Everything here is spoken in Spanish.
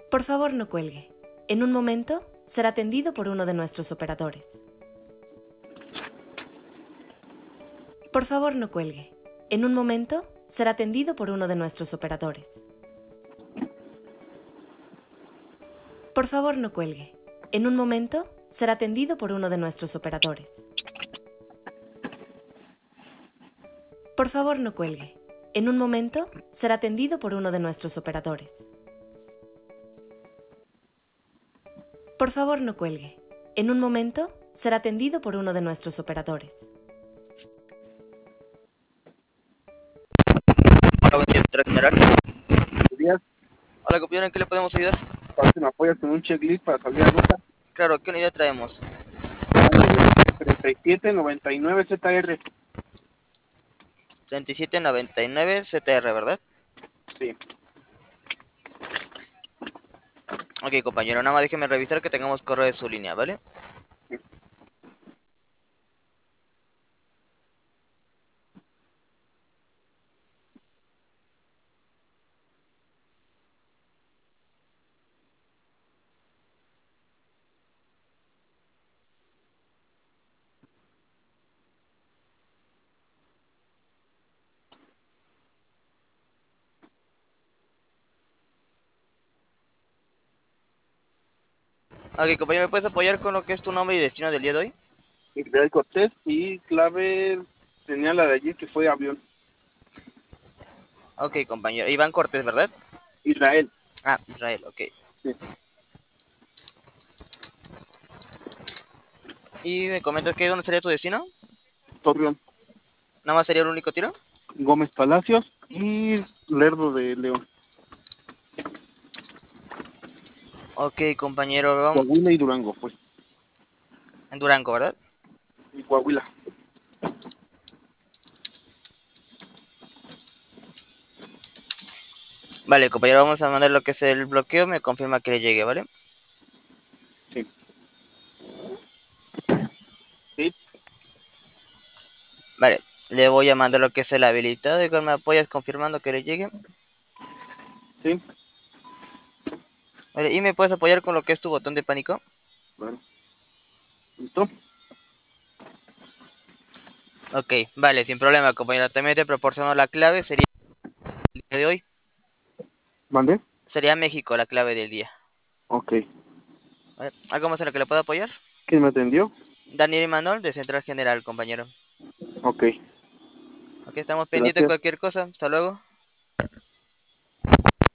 Por favor, no cuelgue. En un momento será atendido por uno de nuestros operadores. Por favor, no cuelgue. En un momento será atendido por uno de nuestros operadores. Por favor, no cuelgue. En un momento será atendido por uno de nuestros operadores. Por favor, no cuelgue. En un momento será atendido por uno de nuestros operadores. Por favor, no cuelgue. En un momento será atendido por uno de nuestros operadores. Hola, buen día, ¿trae general? Buenos días. Hola, compañero, ¿en qué le podemos ayudar? Para que me apoyas con un checklist para salir a ruta. Claro, ¿qué unidad traemos? 3799 ZR. 3799 CTR, ¿verdad? Sí. Ok, compañero, nada más déjeme revisar que tengamos correo de su línea, ¿vale? Ok, compañero, ¿me puedes apoyar con lo que es tu nombre y destino del día de hoy? Israel Cortés y clave tenía la de allí que fue avión. Ok, compañero, Iván Cortés, ¿verdad? Israel. Ah, Israel, ok. Sí. ¿Y me comentas que dónde sería tu destino? Torreón. ¿Nada más sería el único tiro? Gómez Palacios y Lerdo de León. Ok, compañero, vamos Coahuila y Durango, pues. en Durango, ¿verdad? Y Coahuila. Vale, compañero, vamos a mandar lo que es el bloqueo, me confirma que le llegue, ¿vale? Sí. Sí. Vale, le voy a mandar lo que es el habilitado y me apoyas confirmando que le llegue. Sí. Vale, ¿y me puedes apoyar con lo que es tu botón de pánico? Bueno. ¿Listo? Ok, vale, sin problema, compañero. También te proporciono la clave, sería el día de hoy. ¿Mandé? Sería México la clave del día. Ok. ¿Vale? ¿Algo más en lo que le pueda apoyar? ¿Quién me atendió? Daniel Imanol, de Central General, compañero. Ok. Ok, estamos pendientes de Gracias. cualquier cosa. Hasta luego.